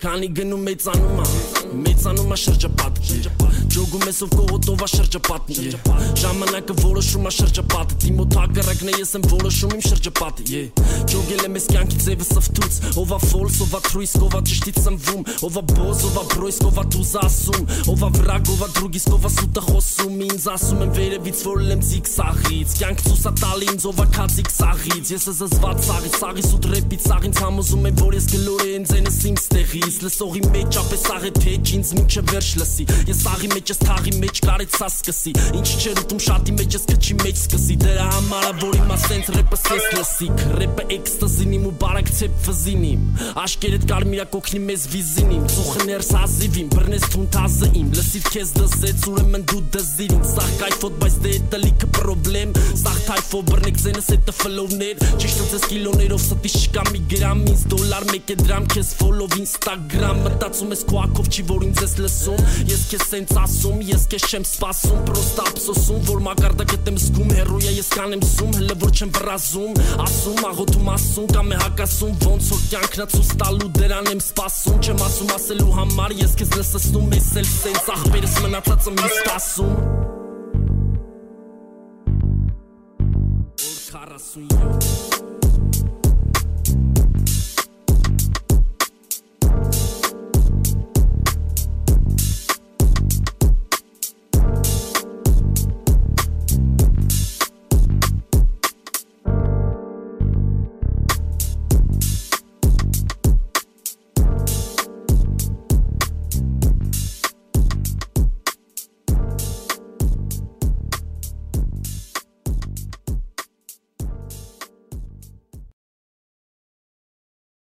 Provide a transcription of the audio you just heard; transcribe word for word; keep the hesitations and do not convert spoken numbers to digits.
Քանի գնում մեծանում ա մեծանում ա շրջապատը Ջոգում ես ով կողոտով ա շրջապատն Ժամանակը որոշում ա շրջապատը Դիմոտ հակառակն է ես եմ որոշում իմ շրջապատը Ջոգել եմ ես կյանքի ձևը սվթուց Ով ա ֆոլս, ով ա թրույսկ, ով ա ճշտից սնվում Ով ա բոզ, ով ա բրոյսկ, ով ա դուզ ասում Ով ա վրակ, ով ա դրուգիսկ, ով ա սուտը խոսում Ինձ ասում եմ վերևից որ եմ զիգզաղից Կյանք ցույց ա տալի ինձ ով ա քածիկ սաղից Ես ես զզված սաղից, սաղից ու տրեպից սաղից Համոզում եմ որ ես գլոր է ինձ ենս իմ ստեղից Լսողի մեջ ապես աղետ հեչ ինձ մինչև վերջ լսի Ես աղի մեջ ես թաղի մեջ կարեց սա սկսի Ինչ չեր ուտում շատի մեջ ես կչի մեջ սկսի Դրա համար ա որ իմ ասենց ռեպը սես լսիք Ռեպը էքստազին իմ ու բարակ ցեպ վզին իմ Աշկերետ կարմիրա կոքնի մեզ վիզին իմ Ծուխը ներս հազիվ իմ, բրնես թուն թազը իմ Լսիվ քեզ դզեց ուրեմն դու դզիր իմ Սաղ կայֆոտ բայց դե էտը լիքը պրոբլեմ Սաղ թայֆով բրնեք ձենս էտը ֆլովներ Ճիշտ ձեզ կիլոներով ստի շկա մի գրամ Ինձ դոլար մեկ է դրամ քեզ ֆոլով ինստագրամ Մտածում ես քո ակով չի որ ինձ ես լսում Ես քեզ սենց ասում, ես քեզ չեմ սպասում Պրոստա ափսոսում, որ մակարդակ եմ զգում Հերոյա ես կանեմ սում, հլը որ չեմ վրազում Ասում, աղոթում ասում, կամ է հակասում Ոնց որ կյանքնա ցույց տալու դրան եմ սպասում Չեմ ասում ասելու համար, ես քեզ լսեցնում Ես էլ սենց աղբերս մնացածը մի սպասում Օր քառասունյոթ